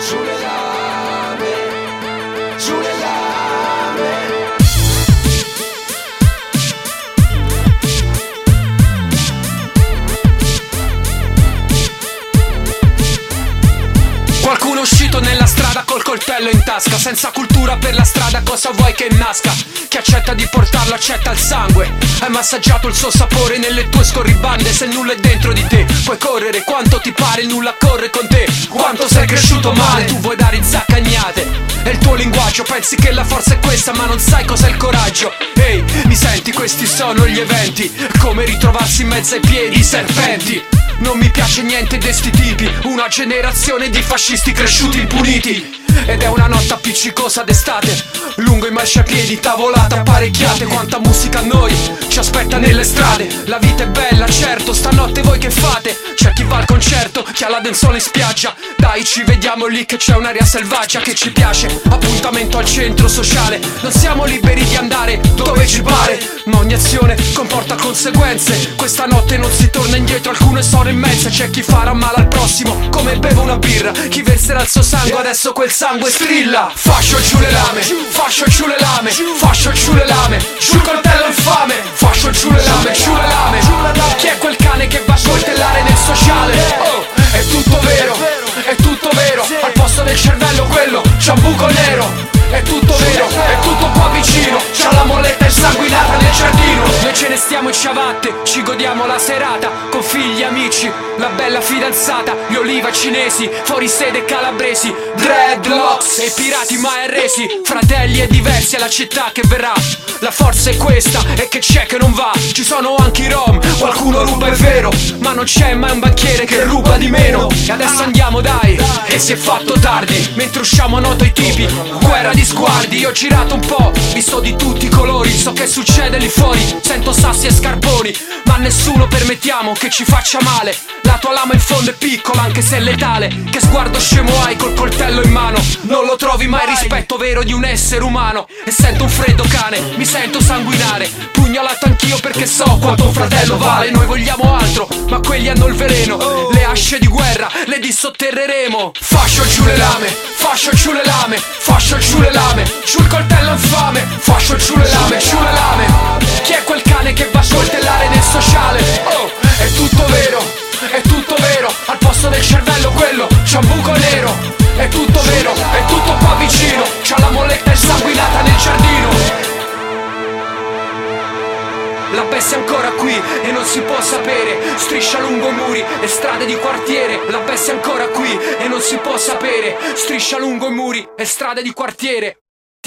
giù le lame, giù le lame. Qualcuno è uscito nella strada col coltello in tasca, senza cultura per la strada, cosa vuoi che nasca? Chi accetta di portarlo accetta il sangue. Hai massaggiato il suo sapore nelle tue scorribande. Se nulla è dentro di te puoi correre quanto ti pare, il nulla corre con te. Quanto sei cresciuto male, tu vuoi dare zaccagnate. È il tuo linguaggio, pensi che la forza è questa ma non sai cos'è il coraggio. Ehi, mi senti? Questi sono gli eventi, è come ritrovarsi in mezzo ai piedi i serpenti. Non mi piace niente di sti tipi, una generazione di fascisti cresciuti impuniti. Ed è una notte appiccicosa d'estate, lungo i marciapiedi, tavolate apparecchiate. Quanta musica a noi ci aspetta nelle strade. La vita è bella, certo, stanotte voi che fate? C'è chi va al concerto, chi ha la danzola in spiaggia. Dai, ci vediamo lì che c'è un'aria selvaggia che ci piace. Appuntamento al centro sociale, non siamo liberi di andare dove ci pare, ma ogni azione comporta conseguenze. Questa notte non si torna indietro, alcune sono immense. C'è chi farà male al prossimo come beve una birra, chi verserà il suo sangue, adesso quel sangue strilla. Fascio giù le lame, fascio giù le lame, fascio giù le lame, giù il coltello infame. Fascio giù le lame, giù le lame. Chi è quel cane che va a coltellare nel sociale? Oh, è tutto vero, è tutto vero. Al posto del cervello quello c'ha un buco nero. È tutto vero, è tutto qua vicino. C'ha la molletta insanguinata nel giardino. Noi ce ne stiamo in ciabatte, ci godiamo la serata con figli e amici, la bella fidanzata, gli oliva cinesi, fuori sede calabresi, dreadlocks e pirati mai arresi. Fratelli e diversi, è la città che verrà. La forza è questa e che c'è che non va. Ci sono anche i rom, qualcuno ruba è vero, ma non c'è mai un banchiere che ruba di meno. E adesso andiamo dai, e si è fatto tardi, mentre usciamo a noto i tipi, guerra di sguardi. Io ho girato un po', visto di tutti i colori, so che succede lì fuori, sento sassi e scarponi, ma a nessuno permettiamo che ci faccia male. La tua lama in fondo è piccola anche se è letale. Che sguardo scemo hai col coltello in mano? Non lo trovi mai rispetto vero di un essere umano. E sento un freddo cane, mi sento sanguinare, pugnalato anch'io perché so quanto un fratello vale. Noi vogliamo altro, ma quelli hanno il veleno. Le asce di guerra le dissotterreremo. Fascio giù le lame, fascio giù le lame, fascio giù le lame, giù il coltello infame. Fascio giù le lame, giù le lame. Chi è quel cane che va a coltellare nel sociale? Oh, è tutto vero, è tutto vero. Al posto del cervello quello c'ha un buco nero. È tutto vero, è tutto qua vicino. C'ha la molletta insanguinata nel giardino. La bestia è ancora qui e non si può sapere, striscia lungo muri e strade di quartiere. La bestia è ancora qui e non si può sapere, striscia lungo i muri e strade di quartiere.